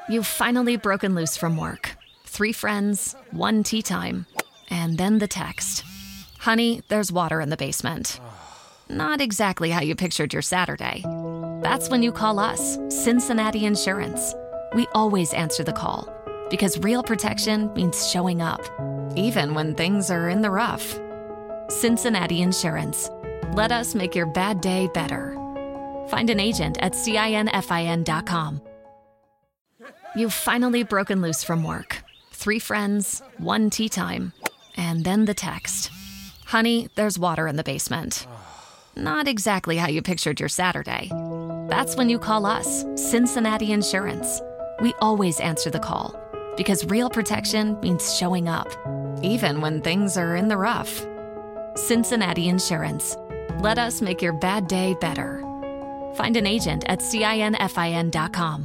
You've finally broken loose from work. 3 friends, 1 tea time, and then the text. Honey, there's water in the basement. Not exactly how you pictured your Saturday. That's when you call us, Cincinnati Insurance. We always answer the call, because real protection means showing up, even when things are in the rough. Cincinnati Insurance. Let us make your bad day better. Find an agent at CINFIN.com. You've finally broken loose from work. 3 friends, 1 tea time, and then the text. Honey, there's water in the basement. Not exactly how you pictured your Saturday. That's when you call us, Cincinnati Insurance. We always answer the call, because real protection means showing up, even when things are in the rough. Cincinnati Insurance. Let us make your bad day better. Find an agent at CINFIN.com.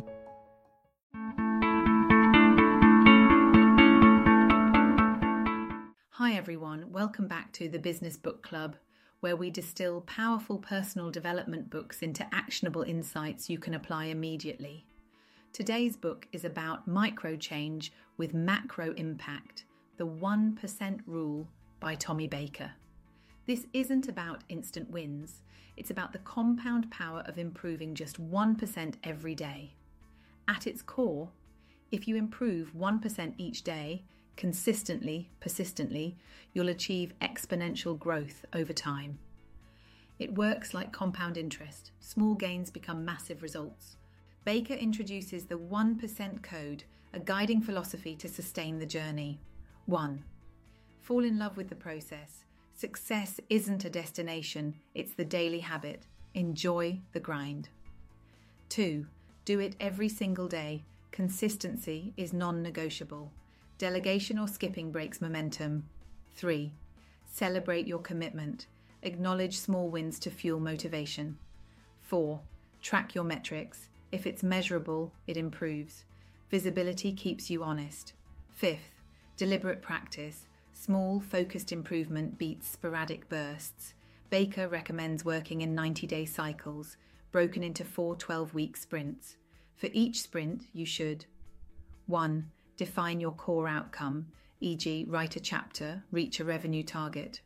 Hi everyone, welcome back to the Business Book Club, where we distill powerful personal development books into actionable insights you can apply immediately. Today's book is about micro change with macro impact, the 1% Rule by Tommy Baker. This isn't about instant wins, it's about the compound power of improving just 1% every day. At its core, if you improve 1% each day, consistently, persistently, you'll achieve exponential growth over time. It works like compound interest. Small gains become massive results. Baker introduces the 1% code, a guiding philosophy to sustain the journey. 1. Fall in love with the process. Success isn't a destination, it's the daily habit. Enjoy the grind. 2. Do it every single day. Consistency is non-negotiable. Delegation or skipping breaks momentum. 3. Celebrate your commitment. Acknowledge small wins to fuel motivation. 4. Track your metrics. If it's measurable, it improves. Visibility keeps you honest. 5th, deliberate practice. Small, focused improvement beats sporadic bursts. Baker recommends working in 90-day cycles, broken into 4 12-week sprints. For each sprint, you should 1. Define your core outcome, e.g. write a chapter, reach a revenue target.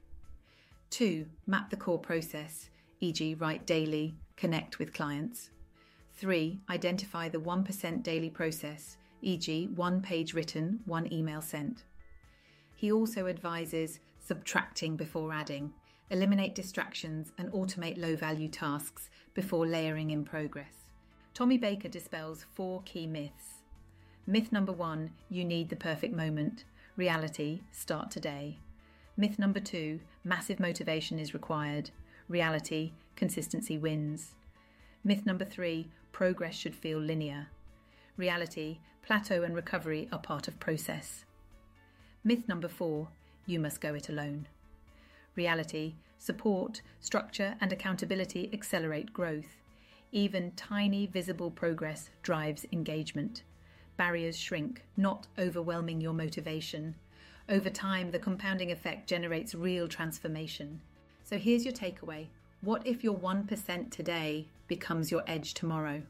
2. Map the core process, e.g. write daily, connect with clients. 3. Identify the 1% daily process, e.g. 1 page written, 1 email sent. He also advises subtracting before adding, eliminate distractions and automate low-value tasks before layering in progress. Tommy Baker dispels 4 key myths. Myth number 1, you need the perfect moment. Reality, start today. Myth number 2, massive motivation is required. Reality, consistency wins. Myth number 3, progress should feel linear. Reality, plateau and recovery are part of process. Myth number 4, you must go it alone. Reality, support, structure and accountability accelerate growth. Even tiny visible progress drives engagement. Barriers shrink, not overwhelming your motivation. Over time, the compounding effect generates real transformation. So here's your takeaway. What if your 1% today becomes your edge tomorrow?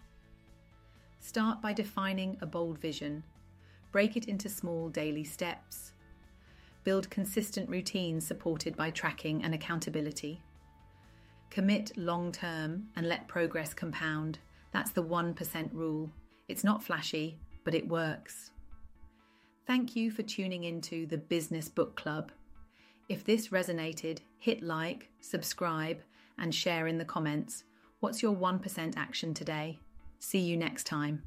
Start by defining a bold vision. Break it into small daily steps. Build consistent routines supported by tracking and accountability. Commit long-term and let progress compound. That's the 1% rule. It's not flashy, but it works. Thank you for tuning into the Business Book Club. If this resonated, hit like, subscribe, and share in the comments. What's your 1% action today? See you next time.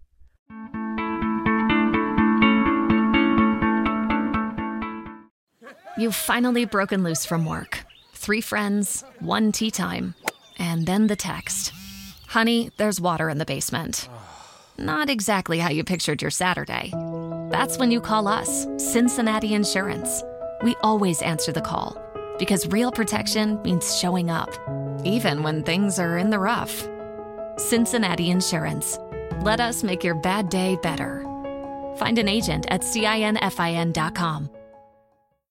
You've finally broken loose from work. 3 friends, 1 tea time, and then the text. Honey, there's water in the basement. Not exactly how you pictured your Saturday. That's when you call us, Cincinnati Insurance. We always answer the call, because real protection means showing up, even when things are in the rough. Cincinnati Insurance. Let us make your bad day better. Find an agent at CINFIN.com.